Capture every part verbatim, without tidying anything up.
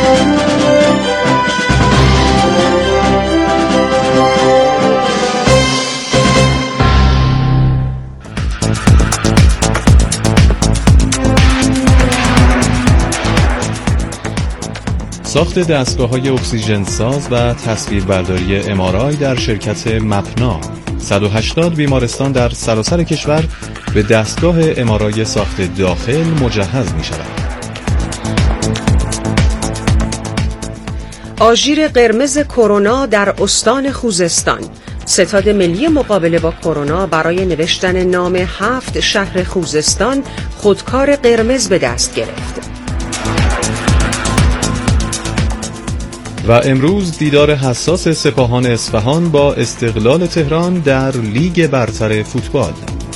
ساخت دستگاه‌های اکسیژن ساز و تصویربرداری ام آر آی در شرکت مپنا. صد و هشتاد بیمارستان در سراسر کشور به دستگاه ام آر آی ساخت داخل مجهز می‌شوند. آژیر قرمز کرونا در استان خوزستان. ستاد ملی مقابله با کرونا برای نوشتن نام هفت شهر خوزستان خودکار قرمز به دست گرفت. و امروز دیدار حساس سپاهان اصفهان با استقلال تهران در لیگ برتر فوتبال.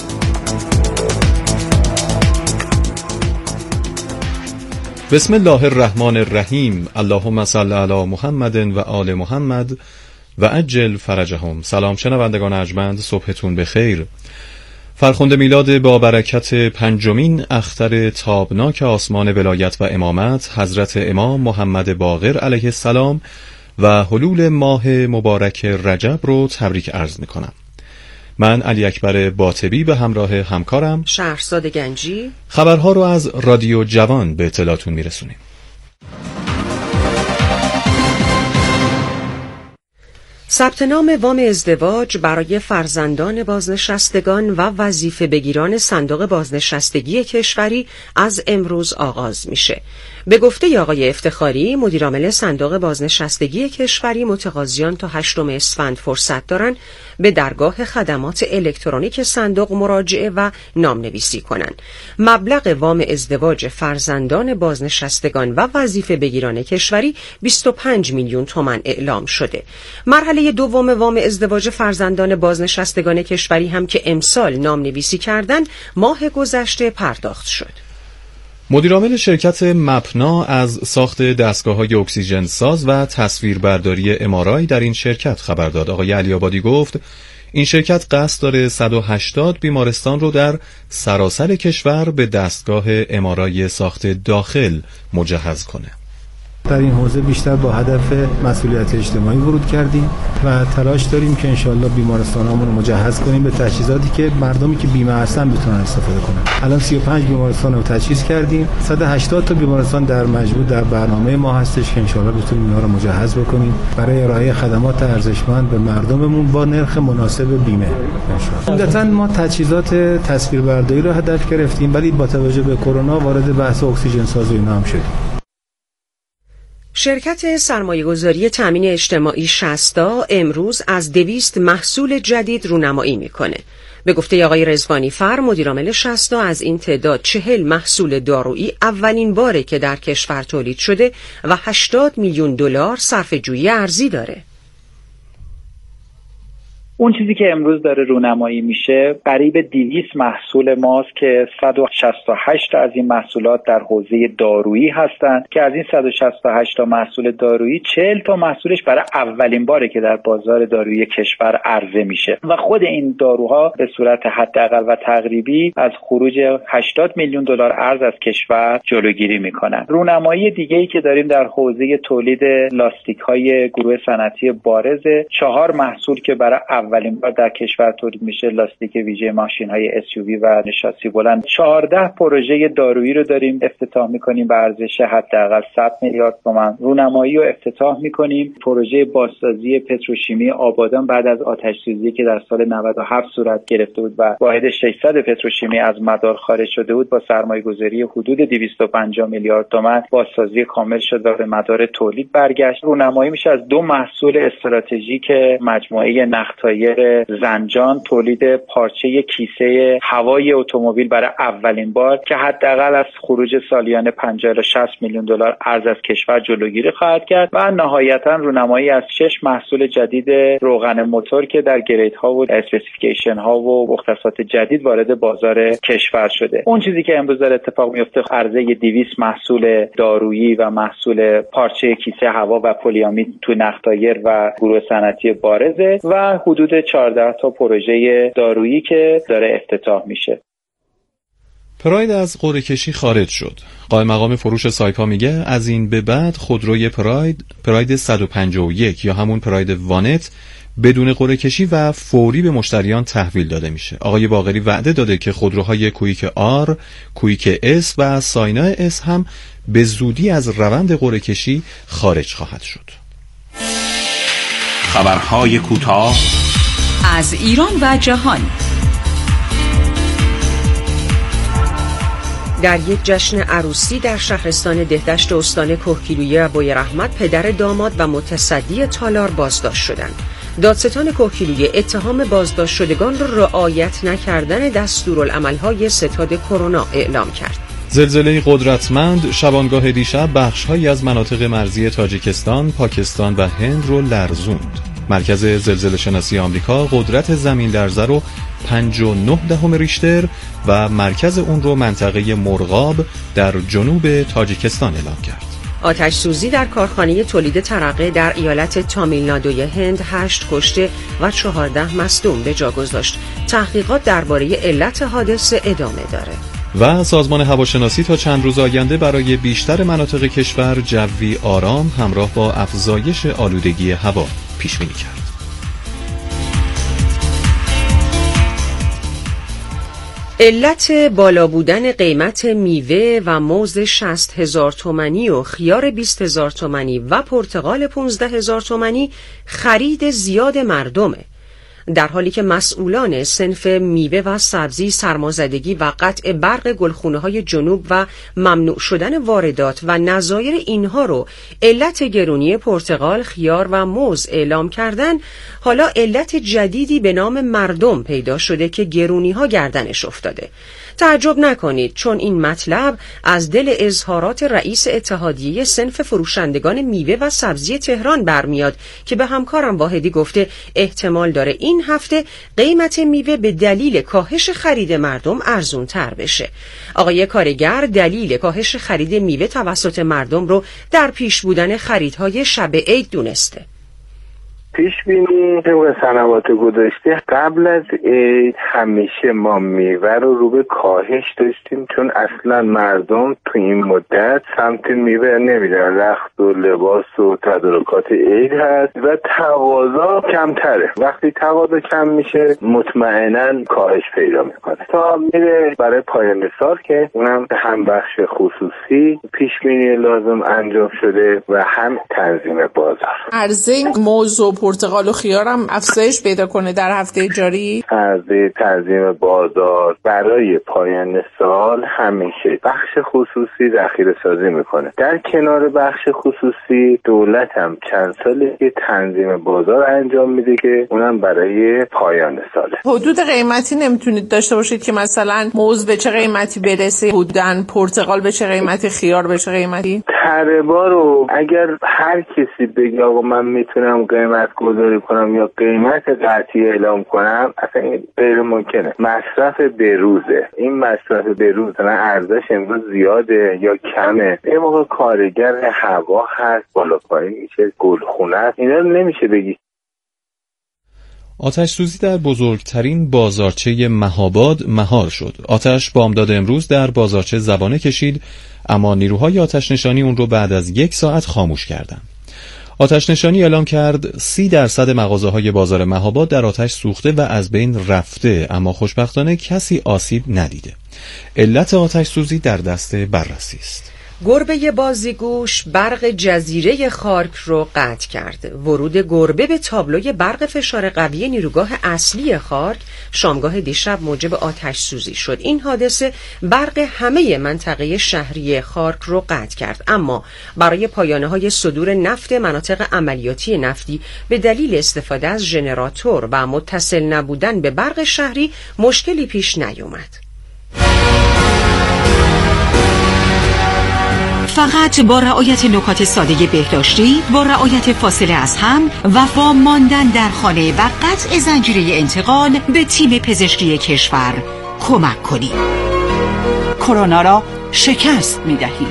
بسم الله الرحمن الرحیم. اللهم صل علی محمد و آل محمد و عجل فرجهم. سلام شنوندگان ارجمند، صبحتون بخیر. فرخنده میلاد با برکت پنجمین اختر تابناک آسمان ولایت و امامت حضرت امام محمد باقر علیه السلام و حلول ماه مبارک رجب رو تبریک عرض میکنم. من علی اکبر باطبی به همراه همکارم شهرزاد گنجی خبرها رو از رادیو جوان به اطلاعتون میرسونیم. ثبت نام وام ازدواج برای فرزندان بازنشستگان و وظیفه بگیران صندوق بازنشستگی کشوری از امروز آغاز میشه. به گفته آقای افتخاری مدیرعامل صندوق بازنشستگی کشوری، متقاضیان تا هشتم اسفند فرصت دارن به درگاه خدمات الکترونیک صندوق مراجعه و نامنویسی کنند. مبلغ وام ازدواج فرزندان بازنشستگان و وظیفه بگیران کشوری بیست و پنج میلیون تومان اعلام شده. مرحله دوم وام ازدواج فرزندان بازنشستگان کشوری هم که امسال نامنویسی کردن ماه گذشته پرداخت شد. مدیرعامل شرکت مپنا از ساخت دستگاه‌های اکسیژن ساز و تصویربرداری ام آر آی در این شرکت خبر داد. آقای علی آبادی گفت این شرکت قصد داره صد و هشتاد بیمارستان رو در سراسر کشور به دستگاه ام آر آی ساخت داخل مجهز کنه. در این حوزه بیشتر با هدف مسئولیت اجتماعی ورود کردیم و تلاش داریم که انشالله بیمارستانامون رو مجهز کنیم به تجهیزاتی که مردمی که بیمه هستن بتونن استفاده کنن. الان سی و پنج بیمارستان رو تجهیز کردیم. صد و هشتاد تا بیمارستان در مجموع در برنامه ما هستش که انشالله بتونیم اینا رو مجهز بکنیم برای ارائه خدمات ارزشمند به مردممون با نرخ مناسب بیمه. عمدتاً ما تجهیزات تصویربرداری رو هدف گرفتیم، ولی با توجه به کرونا وارد بحث اکسیژن سازی اینا هم شدیم. شرکت سرمایه‌گذاری تامین اجتماعی شصتا امروز از دویست محصول جدید رونمایی میکنه. به گفته آقای رضوانی فر مدیرعامل شصتا از این تعداد چهل محصول دارویی اولین باره که در کشور تولید شده و هشتاد میلیون دلار صرفه‌جویی ارزی داره. اون چیزی که امروز داره رونمایی میشه قریب دویست محصول ماست که صد و شصت و هشت از این محصولات در حوزه دارویی هستند که از این صد و شصت و هشت تا محصول دارویی چهل تا محصولش برای اولین باره که در بازار دارویی کشور عرضه میشه و خود این داروها به صورت حداقل و تقریبی از خروج هشتاد میلیون دلار ارز از کشور جلوگیری میکنن. رونمایی دیگه‌ای که داریم در حوزه تولید لاستیک‌های گروه صنعتی بارز، چهار محصول که برای اولین بار در کشور تولید میشه، لاستیک ویژه ماشین‌های اس یو وی و شاسی بلند. چهارده پروژه دارویی رو داریم افتتاح میکنیم به ارزش حداقل صد میلیارد تومان. رونمایی رو افتتاح میکنیم. پروژه بازسازی پتروشیمی آبادان بعد از آتش‌سوزی که در سال نود و هفت صورت گرفته بود و واحد ششصد پتروشیمی از مدار خارج شده بود، با سرمایه‌گذاری حدود دویست و پنجاه میلیارد تومان بازسازی کامل شد و به مدار تولید برگشت. رونمایی میشه از دو محصول استراتژیک مجموعه نختایر زنجان، تولید پارچه کیسه هوای اتومبیل برای اولین بار که حداقل از خروج سالیانه پنجاه الی شصت میلیون دلار ارز از کشور جلوگیری خواهد کرد و نهایتا رونمایی از شش محصول جدید روغن موتور که در گرید ها و اسپسیفیکیشن ها و مختصات جدید وارد بازار کشور شده. اون چیزی که امروز در اتفاق میفته عرضه دویست محصول دارویی و محصول پارچه کیسه هوا و پلیامید تو نختایر و گروه صنعتی بارزه و حدود چهارده تا پروژه دارویی که داره افتتاح میشه. پراید از قرعه کشی خارج شد. قائم مقام فروش سایپا میگه از این به بعد خودروی پراید پراید صد و پنجاه و یک یا همون پراید وانت بدون قرعه کشی و فوری به مشتریان تحویل داده میشه. آقای باقری وعده داده که خودروهای کویک آر، کویک اس و ساینا اس هم به زودی از روند قرعه کشی خارج خواهد شد. خبرهای کوتاه از ایران و جهان. در یک جشن عروسی در شهرستان دهدشت استان کهگیلویه بویرحمت پدر داماد و متصدی تالار بازداشت شدند. دادستان کهگیلویه اتهام بازداشت شدگان را رعایت نکردن دستورالعمل‌های ستاد کرونا اعلام کرد. زلزله قدرتمند شبانگاه دیشب بخش‌هایی از مناطق مرزی تاجیکستان، پاکستان و هند رو لرزوند. مرکز زلزله شناسی آمریکا قدرت زمین لرزه رو پنج و نه دهم ریشتر و مرکز اون رو منطقه مرغاب در جنوب تاجیکستان اعلام کرد. آتش سوزی در کارخانه تولید ترقه در ایالت تامیلنادوی هند هشت کشته و چهارده مصدوم به جا گذاشت. تحقیقات درباره علت حادثه ادامه داره. و سازمان هواشناسی تا چند روز آینده برای بیشتر مناطق کشور جوی آرام همراه با افزایش آلودگی هوا پیش بینی کرد. علت بالا بودن قیمت میوه و موز شصت هزار تومانی و خیار بیست هزار تومانی و پرتقال پانزده هزار تومانی خرید زیاد مردمه، در حالی که مسئولان صنف میوه و سبزی سرمازدگی و قطع برق گلخونه‌های جنوب و ممنوع شدن واردات و نظایر اینها رو علت گرونی پرتقال، خیار و موز اعلام کردن، حالا علت جدیدی به نام مردم پیدا شده که گرونی‌ها گردنش افتاده. تعجب نکنید چون این مطلب از دل اظهارات رئیس اتحادیه صنف فروشندگان میوه و سبزی تهران برمیاد که به همکارم واحدی گفته احتمال داره این هفته قیمت میوه به دلیل کاهش خرید مردم ارزون تر بشه. آقای کارگر دلیل کاهش خرید میوه توسط مردم رو در پیش بودن خریدهای شب عید دونسته. پیش بینی طبق سنوات گذشته قبل از عید همیشه ما میوه رو رو به کاهش داشتیم، چون اصلا مردم تو این مدت سمت میوه نمیرن، رخت و لباس و تدارکات عید هست و تقاضا کمتره. وقتی تقاضا کم میشه مطمئنا کاهش پیدا میکنه تا میره برای پایان سال که اونم هم بخش خصوصی پیش بینی لازم انجام شده و هم تنظیم بازار. عرضه موضوع پرتقال و خیارم افزایش پیدا کنه در هفته جاری. عرضه تنظیم بازار برای پایان سال همیشه بخش خصوصی ذخیره سازی میکنه. در کنار بخش خصوصی دولت هم چند ساله که تنظیم بازار انجام میده که اونم برای پایان ساله. حدود قیمتی نمیتونید داشته باشید که مثلا موز به چه قیمتی برسه، حدوداً پرتقال به چه قیمتی، خیار به چه قیمتی؟ تربا رو اگر هر کسی بگه آقا من میتونم قیمت گذاری کنم یا قیمت قطعی اعلام کنم، اصلا این غیر ممکنه. مصرف بروزه. این مصرف بروز نه ارزش امروز زیاده یا کمه. این موقع کارگر هوا هست، بالا پایین میشه، گلخونه است، اینا نمیشه بگی. آتش سوزی در بزرگترین بازارچه مهاباد مهار شد. آتش بامداد امروز در بازارچه زبانه کشید، اما نیروهای آتش نشانی اون رو بعد از یک ساعت خاموش کردند. آتش نشانی اعلام کرد سی درصد مغازه‌های بازار مهاباد در آتش سوخته و از بین رفته، اما خوشبختانه کسی آسیب ندیده. علت آتش سوزی در دست بررسی است. گربه بازیگوش برق جزیره خارک رو قطع کرد. ورود گربه به تابلوی برق فشار قوی نیروگاه اصلی خارک شامگاه دیشب موجب آتش سوزی شد. این حادثه برق همه منطقه شهری خارک رو قطع کرد، اما برای پایانه‌های صدور نفت مناطق عملیاتی نفتی به دلیل استفاده از ژنراتور و متصل نبودن به برق شهری مشکلی پیش نیامد. فقط با رعایت نکات ساده بهداشتی، با رعایت فاصله از هم و با ماندن در خانه و قطع زنجیره انتقال به تیم پزشکی کشور کمک کنید. کرونا را شکست می‌دهیم.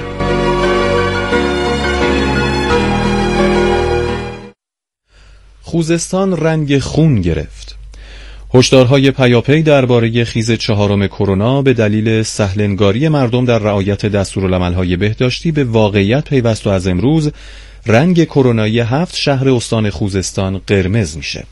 خوزستان رنگ خون گرفت. هشدارهای پیاپی درباره خیز چهارم کرونا به دلیل سهل‌انگاری مردم در رعایت دستورالعمل‌های بهداشتی به واقعیت پیوست و از امروز رنگ کرونایی هفت شهر استان خوزستان قرمز میشه.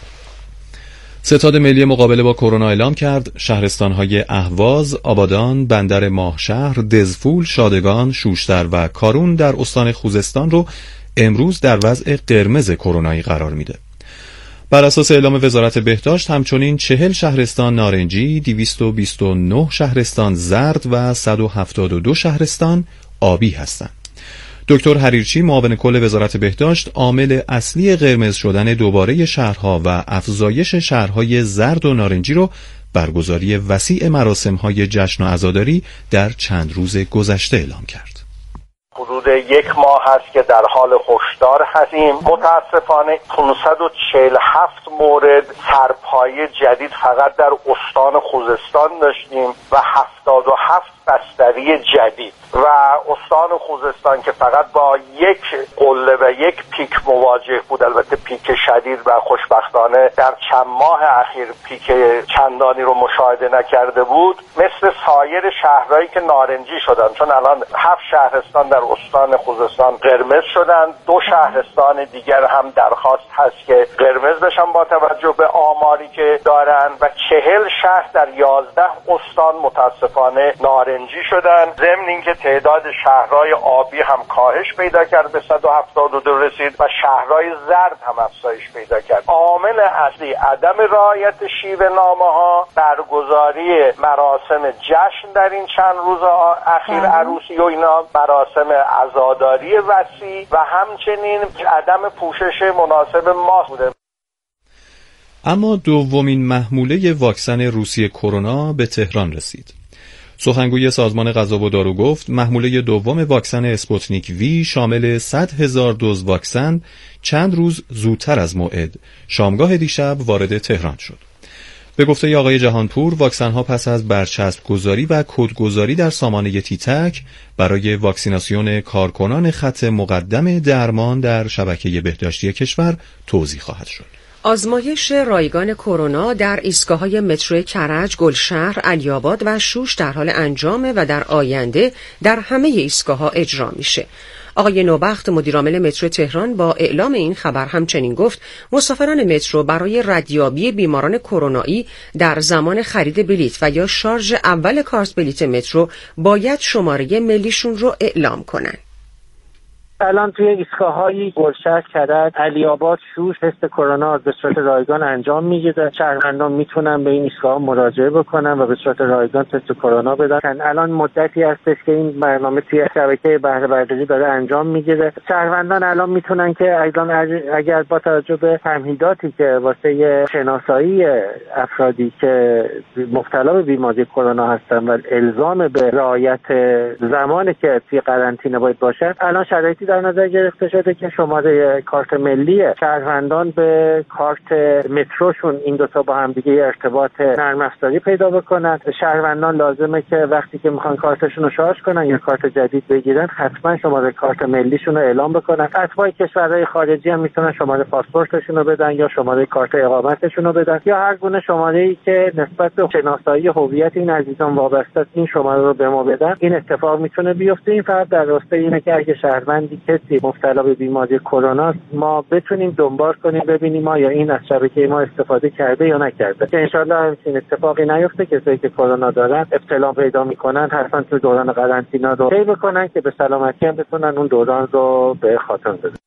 ستاد ملی مقابله با کرونا اعلام کرد شهرستان‌های اهواز، آبادان، بندر ماهشهر، دزفول، شادگان، شوشتر و کارون در استان خوزستان رو امروز در وضع قرمز کرونایی قرار میده. بر اساس اعلام وزارت بهداشت همچنین چهل شهرستان نارنجی، دویست و بیست و نه شهرستان زرد و صد و هفتاد و دو شهرستان آبی هستند. دکتر حریرچی معاون کل وزارت بهداشت عامل اصلی قرمز شدن دوباره شهرها و افزایش شهرهای زرد و نارنجی رو برگزاری وسیع مراسم‌های جشن و عزاداری در چند روز گذشته اعلام کرد. حدود یک ماه هست که در حال هشدار هستیم. متاسفانه پانصد و چهل و هفت مورد سرپایه جدید فقط در استان خوزستان داشتیم و هفتاد و هفت بستری جدید و استان خوزستان که فقط با یک قله و یک پیک مواجه بود، البته پیک شدید و خوشبختانه در چند ماه اخیر پیک چندانی رو مشاهده نکرده بود، مثل سایر شهرهایی که نارنجی شدن، چون الان هفت شهرستان در استان خوزستان قرمز شدن، دو شهرستان دیگر هم درخواست هست که قرمز بشن با توجه به آماری که دارن و چهل شهر در یازده استان متاسفانه نارنجی شدن. ضمن اینکه تعداد شهرهای آبی هم کاهش پیدا کرد، به صد و هفتاد و دو رسید و شهرهای زرد هم افزایش پیدا کرد. عامل اصلی عدم رعایت شیوه نامه‌ها، برگزاری مراسم جشن در این چند روز اخیر، عروسی و اینا، مراسم عزاداری وسیع و همچنین عدم پوشش مناسب ماسک بوده. اما دومین محموله واکسن روسی کرونا به تهران رسید. سخنگوی سازمان غذا و دارو گفت محموله دوم واکسن اسپوتنیک وی شامل صد هزار دوز واکسن چند روز زودتر از موعد شامگاه دیشب وارد تهران شد. به گفته آقای جهانپور، واکسن‌ها پس از برچسب گذاری و کدگذاری در سامانه تیتک برای واکسیناسیون کارکنان خط مقدم درمان در شبکه بهداشتی کشور توزیع خواهد شد. آزمایش رایگان کرونا در ایستگاه‌های مترو کرج، گلشهر، علی‌آباد و شوش در حال انجامه و در آینده در همه ایستگاه‌ها اجرا میشه. آقای نوبخت مدیرعامل مترو تهران با اعلام این خبر همچنین گفت مسافران مترو برای ردیابی بیماران کرونایی در زمان خرید بلیت و یا شارژ اول کارت بلیت مترو باید شماره ملیشون رو اعلام کنن. الان توی ایستگاه‌های گلشهر، کرج، علی‌آباد، شوش تست کرونا به صورت رایگان انجام میگیره. شهروندان میتونن به این ایستگاه‌ها مراجعه بکنن و به صورت رایگان تست کرونا بدن. الان مدتی هستش که این برنامه توی شبکه بهره برداری داره انجام میگیره. شهروندان الان میتونن که اگر با توجه به تمهیداتی که واسه شناسایی افرادی که مبتلا به بیماری کرونا هستن و الزام به رعایت زمانی که توی قرنطینه باید باشن، الان شرایطی در نظر گرفته شده که شماره کارت ملی شهروندان به کارت متروشون این دوتا با هم دیگه ارتباط نرم افزاری پیدا بکنن. شهروندان لازمه که وقتی که میخوان کارتشون رو شارژ کنن یا کارت جدید بگیرن حتما شماره کارت ملیشون رو اعلام بکنن. اتباع کشورهای خارجی هم میتونن شماره پاسپورتشون رو بدن یا شماره کارت اقامتشون رو بدن یا هر گونه شماره‌ای که نسبت به شناسایی هویت این عزیزان وابسته است این شماره رو به ما بدن. این اتفاق میتونه بیفته. این فقط در راستای اینه که اگه شهروندی کسی مبتلا به بیماری کرونا ما بتونیم دنبال کنیم ببینیم آیا این از شبکه ما استفاده کرده یا نکرده، که انشالله همچین اتفاقی نیفته. کسایی که کرونا دارن ابتلا پیدا میکنن حتما تو دوران قرنطینه رو طی بکنن که به سلامتی هم بتونن اون دوران رو به خاتمه برسونن.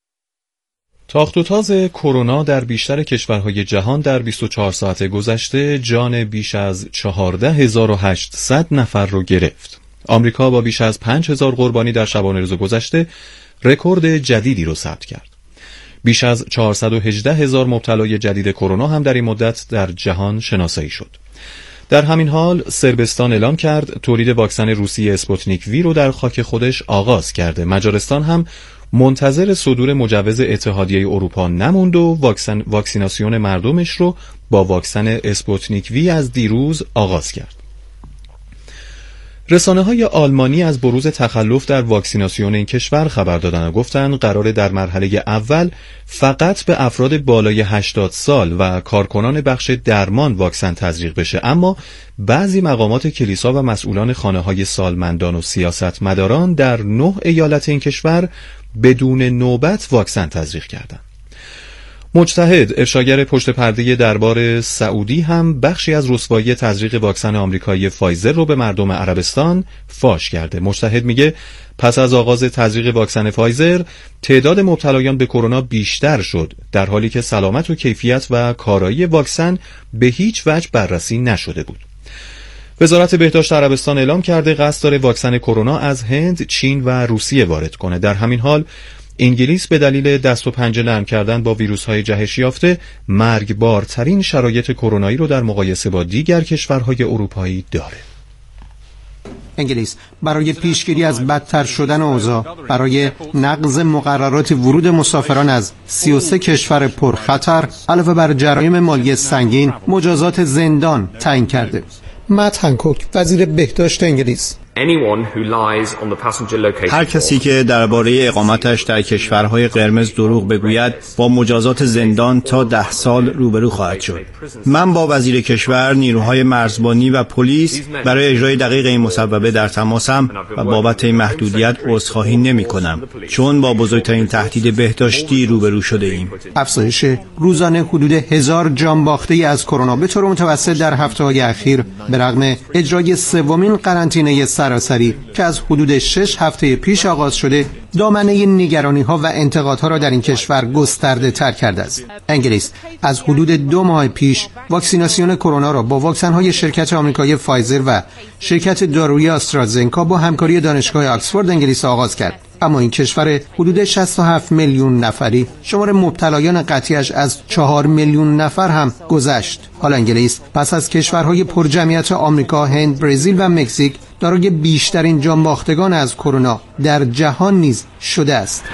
تاخت و تاز کرونا در بیشتر کشورهای جهان در بیست و چهار ساعت گذشته جان بیش از چهارده هزار و هشتصد نفر رو گرفت. آمریکا با بیش از پنج هزار قربانی در شبانه روز گذشته رکورد جدیدی رو ثبت کرد. بیش از چهارصد و هجده هزار مبتلای جدید کرونا هم در این مدت در جهان شناسایی شد. در همین حال صربستان اعلام کرد تولید واکسن روسی اسپوتنیک وی رو در خاک خودش آغاز کرده. مجارستان هم منتظر صدور مجوز اتحادیه اروپا نموند و واکسن واکسیناسیون مردمش رو با واکسن اسپوتنیک وی از دیروز آغاز کرد. رسانه‌های آلمانی از بروز تخلف در واکسیناسیون این کشور خبر دادند و گفتند قراره در مرحله اول فقط به افراد بالای هشتاد سال و کارکنان بخش درمان واکسن تزریق بشه، اما بعضی مقامات کلیسا و مسئولان خانه‌های سالمندان و سیاستمداران در نه ایالت این کشور بدون نوبت واکسن تزریق کردند. مجتهد افشاگر پشت پرده دربار سعودی هم بخشی از رسوایی تزریق واکسن آمریکایی فایزر رو به مردم عربستان فاش کرده. مجتهد میگه پس از آغاز تزریق واکسن فایزر تعداد مبتلایان به کرونا بیشتر شد، در حالی که سلامت و کیفیت و کارایی واکسن به هیچ وجه بررسی نشده بود. وزارت بهداشت عربستان اعلام کرده قصد داره واکسن کرونا از هند، چین و روسیه وارد کنه. در همین حال انگلیس به دلیل دست و پنجه نرم کردن با ویروس‌های جهش یافته مرگبارترین شرایط کرونایی رو در مقایسه با دیگر کشورهای اروپایی داره. انگلیس برای پیشگیری از بدتر شدن اوضاع برای نقض مقررات ورود مسافران از سی و سه کشور پرخطر علاوه بر جرایم مالی سنگین مجازات زندان تعیین کرده. مت هنکوک وزیر بهداشت انگلیس: هر کسی که درباره اقامتش در کشورهای قرمز دروغ بگوید با مجازات زندان تا ده سال روبرو خواهد شد. من با وزیر کشور، نیروهای مرزبانی و پلیس برای اجرای دقیق این مصوبه در تماسم و بابت این محدودیت عذرخواهی نمی کنم، چون با بزرگترین تهدید بهداشتی روبرو شده ایم. افزایش روزانه حدود هزار جان باخته از کرونا به طور متوسط در هفته‌های اخیر به رغم اجرای سومین قرنطینه سراسری که از حدود شش هفته پیش آغاز شده، دامنه نگرانی‌ها و انتقادها را در این کشور گسترده تر کرده است. انگلیس از حدود دو ماه پیش واکسیناسیون کرونا را با واکسن‌های شرکت آمریکایی فایزر و شرکت دارویی آسترازنکا با همکاری دانشگاه آکسفورد انگلیس آغاز کرد. اما این کشور حدود شصت و هفت میلیون نفری شمار مبتلایان قطعیش از چهار میلیون نفر هم گذشت. حالا انگلیس پس از کشورهای پرجمعیت آمریکا، هند، برزیل و مکزیک دارای بیشترین جانباختگان از کرونا در جهان نیز شده است.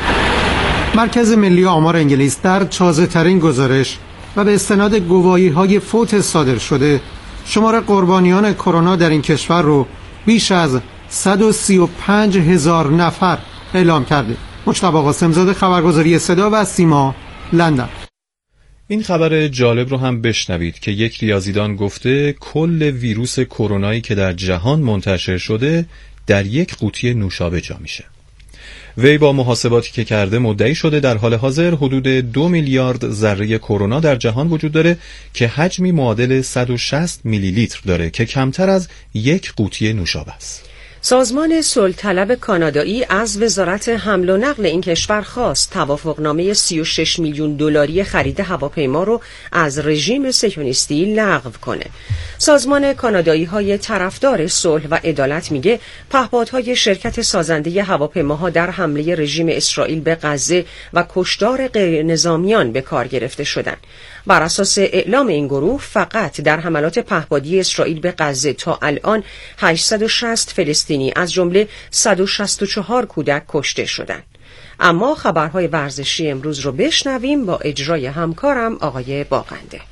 مرکز ملی آمار انگلیس در تازه‌ترین گزارش و به استناد گواهی‌های فوت صادر شده شمار قربانیان کرونا در این کشور رو بیش از صد و سی و پنج هزار نفر اعلام کرده. مجتبی قاسم‌زاده، خبرگزاری صدا و سیما، لندن. این خبر جالب رو هم بشنوید که یک ریاضیدان گفته کل ویروس کرونایی که در جهان منتشر شده در یک قوطی نوشابه جا میشه. وی با محاسباتی که کرده مدعی شده در حال حاضر حدود دو میلیارد ذره کرونا در جهان وجود داره که حجمی معادل صد و شصت میلی لیتر داره که کمتر از یک قوطی نوشابه است. سازمان صلح طلب کانادایی از وزارت حمل و نقل این کشور خواست توافقنامه سی و شش میلیون دلاری خرید هواپیما رو از رژیم صهیونیستی لغو کنه. سازمان کانادایی های طرفدار صلح و عدالت میگه پهپادهای شرکت سازنده هواپیماها در حمله رژیم اسرائیل به غزه و کشتار غیر نظامیان به کار گرفته شدن. بر اساس اعلام این گروه فقط در حملات پهپادی اسرائیل به غزه تا الان هشتصد و شصت فلسطینی از جمله صد و شصت و چهار کودک کشته شدند. اما خبرهای ورزشی امروز رو بشنویم با اجرای همکارم آقای باقنده.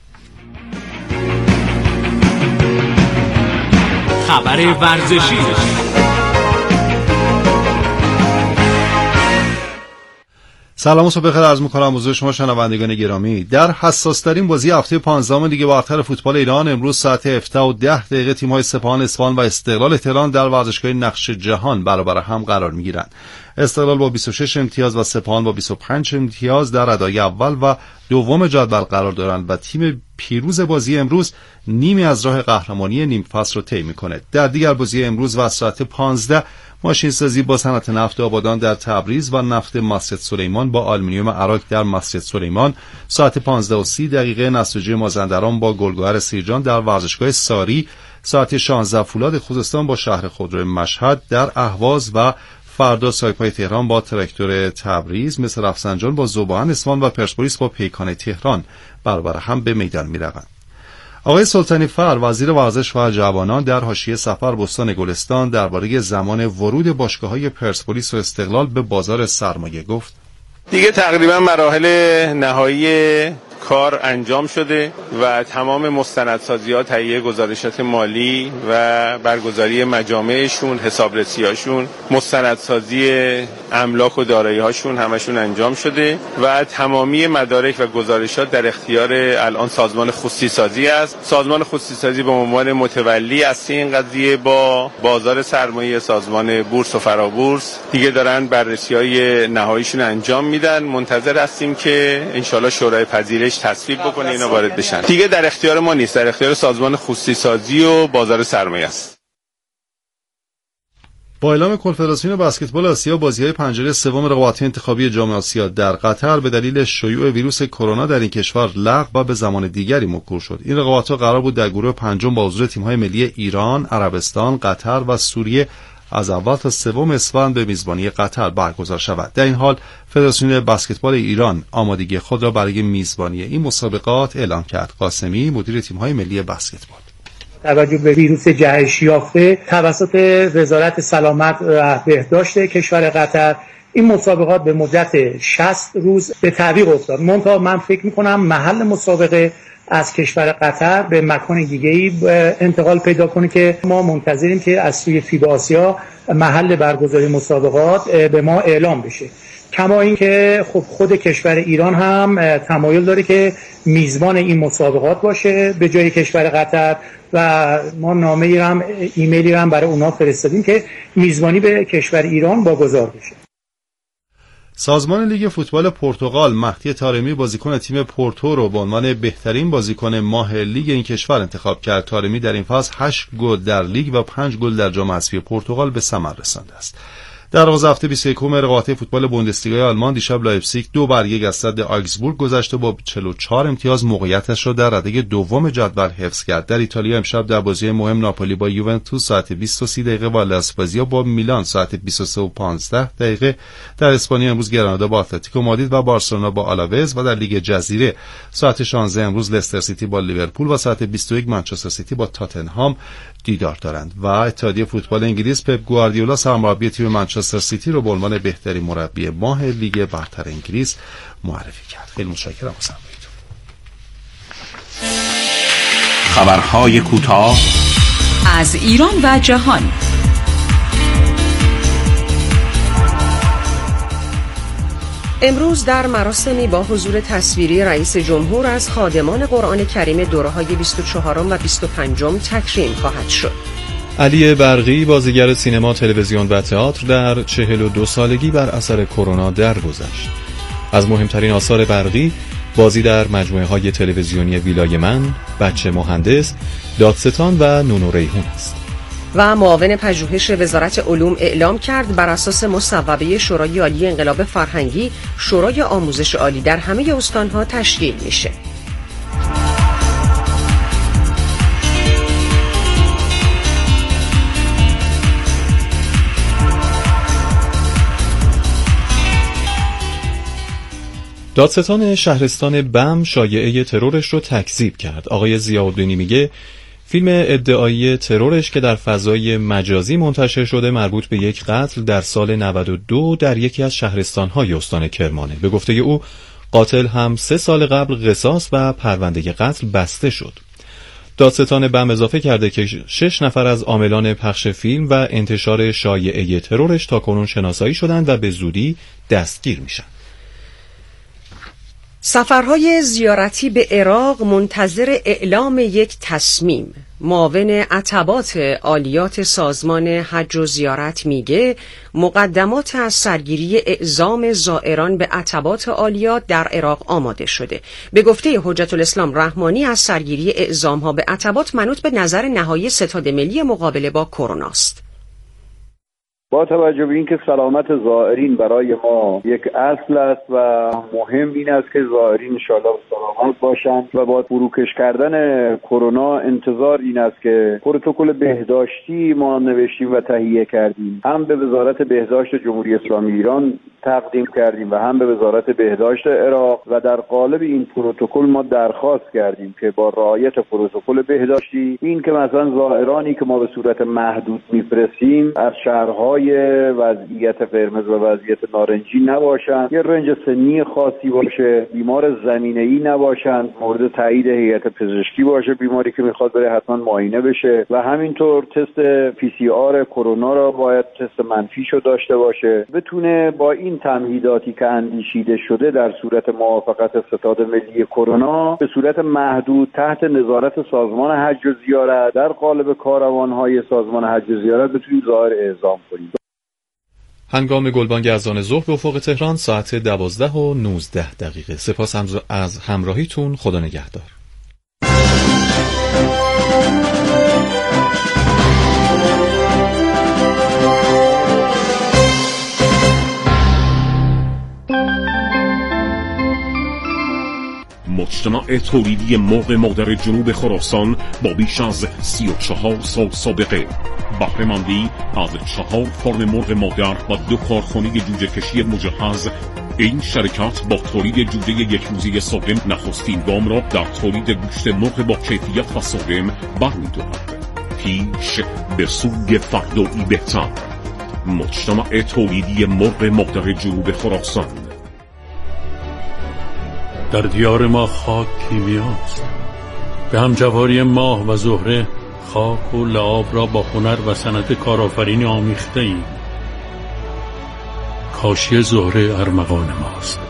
خبر ورزشی. سلام و صبح بخیر عرض می‌کنم حضور شما شنوندگان گرامی. در حساس‌ترین بازی هفته پانزدهم لیگ برتر فوتبال ایران امروز ساعت هفده و ده دقیقه تیم‌های سپاهان اصفهان و استقلال تهران در ورزشگاه نقش جهان برابر هم قرار می‌گیرند. استقلال با بیست و شش امتیاز و سپاهان با بیست و پنج امتیاز در ردای اول و دوم جدول قرار دارند و تیم پیروز بازی امروز نیمی از راه قهرمانی نیم فصل رو طی می‌کند. در دیگر بازی امروز و ساعت پانزده ماشین سازی با صنعت نفت آبادان در تبریز و نفت مسجد سلیمان با آلومینیوم عراق در مسجد سلیمان، ساعت پانزده و سی دقیقه نساجی مازندران با گلگهر سیرجان در ورزشگاه ساری، ساعت شانزده فولاد خوزستان با شهر خودرو مشهد در اهواز و فردا سایپای تهران با تراکتور تبریز، مثل رفسنجان با ذوباهن اصفهان و پرسپولیس با پیکان تهران برابر هم به میدان می‌روند. آقای سلطانی فر وزیر ورزش و جوانان در حاشیه سفر بستان گلستان درباره زمان ورود باشگاه‌های پرسپولیس و استقلال به بازار سرمایه گفت: دیگه تقریبا مراحل نهایی کار انجام شده و تمام مستندسازی‌ها، تهیه گزارشات مالی و برگزاری مجامعشون، حسابرسی‌هاشون، مستندسازی املاک و دارایی‌هاشون همشون انجام شده و تمامی مدارک و گزارشات در اختیار الان سازمان خصوصی‌سازی است. سازمان خصوصی‌سازی به عنوان متولی اصلی این قضیه با بازار سرمایه، سازمان بورس و فرابورس دیگه دارن بررسی‌های نهاییشون انجام میدن. منتظر هستیم که انشالله شورای پذیرش تصویب بکنه اینا وارد بشن. دیگه در اختیار ما نیست، در اختیار سازمان خصوصی‌سازی و بازار سرمایه است. با اعلام کنفدراسیون بسکتبال آسیا بازی‌های پنجره سوم رقابت‌های انتخابی جام آسیا در قطر به دلیل شیوع ویروس کرونا در این کشور لغو و به زمان دیگری موکول شد. این رقابت‌ها قرار بود در گروه پنجم با حضور تیم‌های ملی ایران، عربستان، قطر و سوریه از اول تا سوم اسفند به میزبانی قطر برگزار شود. در این حال فدراسیون بسکتبال ایران آمادگی خود را برای میزبانی این مسابقات اعلام کرد. قاسمی مدیر تیم‌های ملی بسکتبال توجه به ویروس جهش یافته توسط وزارت سلامت و بهداشت کشور قطر این مسابقات به مدت شصت روز به تعویق افتاد. منتها من فکر می‌کنم محل مسابقه از کشور قطر به مکان دیگه‌ای انتقال پیدا کنه که ما منتظریم که از سوی فیبا آسیا محل برگزاری مسابقات به ما اعلام بشه. کما اینکه خب خود کشور ایران هم تمایل داره که میزبان این مسابقات باشه به جای کشور قطر و ما نامه‌ای هم ایمیلی هم برای اونها فرستادیم که میزبانی به کشور ایران واگذار بشه. سازمان لیگ فوتبال پرتغال مهدی طارمی بازیکن تیم پورتو رو به عنوان بهترین بازیکن ماه لیگ این کشور انتخاب کرد. طارمی در این فصل هشت گل در لیگ و پنج گل در جام حذفی پرتغال به ثمر رسانده است. در آغاز هفته بیست و یکم رقابت‌های فوتبال بوندسلیگای آلمان دیشب لایپزیگ دو بر یک از صد آگزبورگ گذشت و با چهل و چهار امتیاز موقعیتش را در رده دوم جدول حفظ کرد. در ایتالیا امشب در بازی مهم ناپولی با یوونتوس ساعت بیست و سی دقیقه و لاسپازیا با میلان ساعت بیست و سه و پانزده دقیقه. در اسپانیا امروز گرانادا با اتلتیکو مادرید و بارسلونا با آلاوز و در لیگ جزیره ساعت شانزده امروز لستر سیتی با لیورپول و ساعت بیست و یک منچستر سیتی با تاتنهام دیدار دارند. و اتحادیه فوتبال انگلیس پپ گواردیولا سرمربی تیم منچستر سیتی رو به عنوان بهترین مربی ماه لیگ برتر انگلیس معرفی کرد. خیلی متشکرم از همراهیتون. خبرهای کوتاه از ایران و جهان. امروز در مراسمی با حضور تصویری رئیس جمهور از خادمان قرآن کریم دوره‌های بیست و چهارم و بیست و پنجم تکریم خواهد شد. علی برقی بازیگر سینما، تلویزیون و تئاتر در چهل و دو سالگی بر اثر کرونا درگذشت. از مهمترین آثار برقی بازی در مجموعه‌های تلویزیونی ویلای من، بچه مهندس، دادستان و نونو ریحون است. و معاون پژوهش وزارت علوم اعلام کرد بر اساس مصوبه شورای عالی انقلاب فرهنگی شورای آموزش عالی در همه استان‌ها تشکیل میشه. دادستان شهرستان بم شایعه ترورش رو تکذیب کرد. آقای ضیاءالدینی میگه فیلم ادعایی ترورش که در فضای مجازی منتشر شده مربوط به یک قتل در سال نود و دو در یکی از شهرستان‌های استان کرمانه. به گفته او قاتل هم سه سال قبل قصاص و پرونده قتل بسته شد. دادستان بم اضافه کرده که شش نفر از عاملان پخش فیلم و انتشار شایعه ترورش تاکنون شناسایی شدند و به زودی دستگیر میشن. سفرهای زیارتی به عراق منتظر اعلام یک تصمیم. معاون عتبات عالیات سازمان حج و زیارت میگه مقدمات از سرگیری اعزام زائران به عتبات عالیات در عراق آماده شده. به گفته حجت الاسلام رحمانی از سرگیری اعزامها به عتبات منوط به نظر نهایی ستاد ملی مقابله با کرونا است. با توجه به اینکه سلامت زائرین برای ما یک اصل است و مهم این است که زائرین انشاءالله سلامت باشند و با فروکش کردن کرونا انتظار این است که پروتکل بهداشتی ما نوشتیم و تهیه کردیم، هم به وزارت بهداشت جمهوری اسلامی ایران تقدیم کردیم و هم به وزارت بهداشت عراق و در قالب این پروتکل ما درخواست کردیم که با رعایت پروتکل بهداشتی این که مثلا زائرانی که ما به صورت محدود میفرستیم از شهرهای دارای وضعیت قرمز و وضعیت نارنجی نباشن، یه رنج سنی خاصی باشه، بیمار زمینه‌ای نباشن، مورد تایید هیئت پزشکی باشه، بیماری که میخواد بره حتما معاینه بشه و همینطور تست پی سی آر کرونا را باید تست منفیشو داشته باشه. بتونه با این تمهیداتی که اندیشیده شده در صورت موافقت ستاد ملی کرونا به صورت محدود تحت نظارت سازمان حج و زیارت در قالب کاروان‌های سازمان حج و زیارت بتونیم ظاهر اعزام کنیم. هنگام گلبانگ اذان ظهر به افق تهران ساعت دوازده و نوزده دقیقه. سپاس از همراهیتون. خدا نگهدار. مجتمع تولیدی مرغ مادر جنوب خراسان با بیش از سی و چهار سال سابقه، بهره‌مندی از چهار فرم مرغ مادر و دو کارخانه جوجه کشی مجهز، این شرکت با تولید جوجه یک روزی سالم نخستین گام را در تولید گوشت مرغ با کیفیت و سالم برمی‌دارد. پیش به سوی فردایی بهتر. مجتمع تولیدی مرغ مادر جنوب خراسان. در دیار ما خاک کیمیاست. به همجواری ماه و زهره خاک و لعاب را با هنر و صنعت کارآفرینی آمیخته ایم. کاشی زهره ارمغان ماست.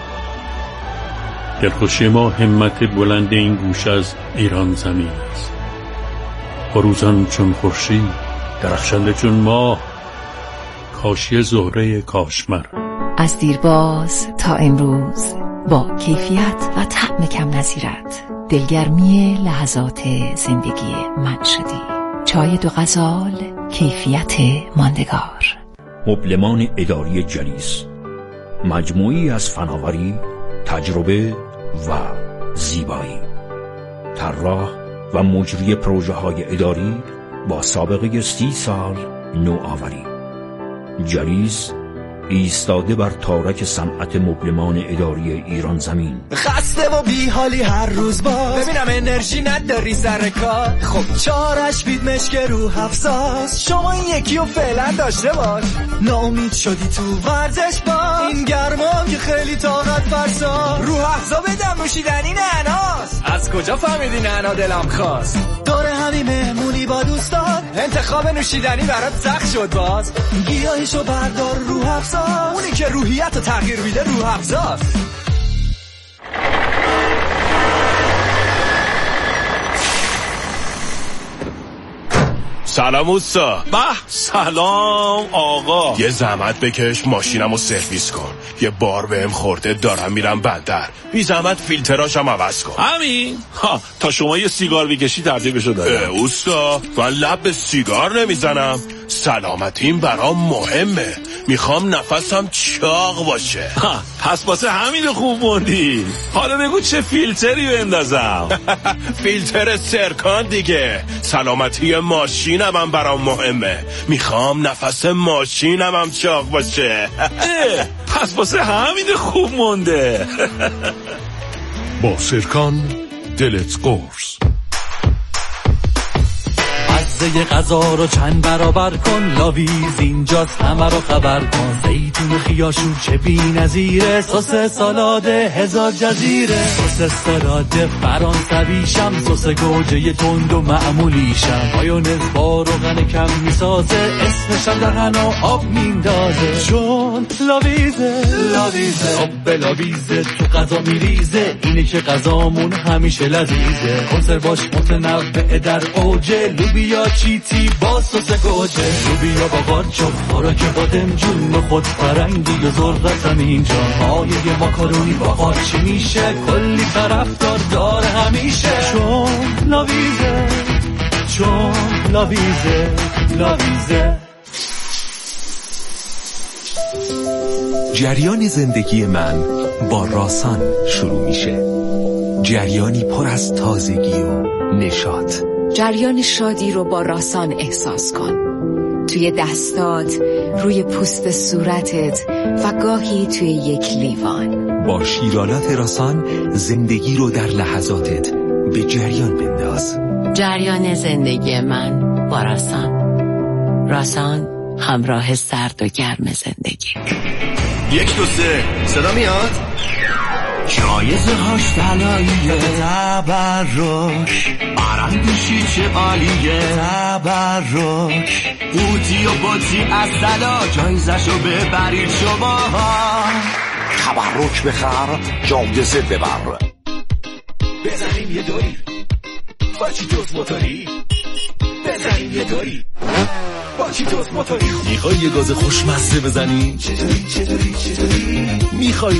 دلخوشی ما همت بلند این گوشه از ایران زمین است. فروزان چون خورشید، درخشنده چون ماه، کاشی زهره کاشمر. از دیرباز تا امروز با کیفیت و طعم کم نظیرت دلگرمی لحظات زندگی من شدی. چای دو غزال، کیفیت ماندگار. مبلمان اداری جلیس، مجموعی از فناوری، تجربه و زیبایی. طراح و مجری پروژه های اداری با سابقه سی سال نوآوری. جلیس ایستاده بر تارک صنعت مبلمان اداری ایران زمین. خسته و بی حالی هر روز باز، ببینم انرژی نداری سر کار. خب چارش بید مشک رو افزاز، شما این یکی رو فعلا داشته باش. ناامید شدی تو ورزش باز، این گرمام که خیلی طاقت فرسا. رو افزا بدم نوشیدنی نعناس. از کجا فهمیدی نعنا دلم خواست؟ داره همین مهمونی با دوستان، انتخاب نوشیدنی برات سخت شد باز. گیاهیشو بردار رو افزا، اونی که روحیت رو تغییر میده روح افزاست. سلام اوستا. به سلام آقا. یه زحمت بکش ماشینم رو سرویس کن. یه بار بهم خورده دارم میرم بندر. بی زحمت فیلتراشم عوض کن. همین ها. تا شما یه سیگار بکشی ترتیبشو دارم. اوستا من لب به سیگار نمیزنم. سلامتیم برام مهمه. میخوام نفسم چاق باشه. ها. پس واسه همین خوب موندی. حالا بگو چه فیلتری بندازم؟ فیلتر سرکان دیگه. سلامتی ماشینم هم برام مهمه. میخوام نفس ماشینم هم چاق باشه. پس واسه همین خوب مونده. با سرکان دلت قرص. مزه غذا رو چند برابر کن، لاویز اینجاست همه رو خبر کن. زیتون خیاشون چه بی نظیره، سس سالاد هزار جزیره. سس سالاد فرانسویشم، سس گوجه تند و معمولیشم. مایونز با روغن کم میسازه، اسمشم در حنا آب میندازه. چون لاویزه لاویزه آب لاویزه تو غذا میریزه. اینه که غذامون همیشه لذیذه. کنسرواش متنوع در اوجه، لوبیا چیتی با سس گوجه. لوبیا با قارچ و خوراک بادمجون، خود فرنگی و ذرتم اینجا. پایه ماکارونی با قارچی میشه، کلی طرفدار داره همیشه. چون لاویزه چون لاویزه لاویزه. جریان زندگی من با راسان شروع میشه. جریانی پر از تازگی و نشاط. جریان شادی رو با راسان احساس کن. توی دستات، روی پوست صورتت و گاهی توی یک لیوان. با شیرالات راسان زندگی رو در لحظاتت به جریان بنداز. جریان زندگی من با راسان. راسان همراه سرد و گرم زندگی. یک دو سه صدا میاد؟ جایزه هاش طلاییه، تبرک برندوشی چه عالیه، تبرک قوطی و باطی از طلا، جایزشو ببرید شما ها. تبرک بخر جایزه ببر. بزنیم یه دوری با چیتوس موتوری، بزنیم یه دوری با چیتوس موتوری. میخوای یه گاز خوشمزه بزنی؟ چطوری چطوری چطوری؟ میخوای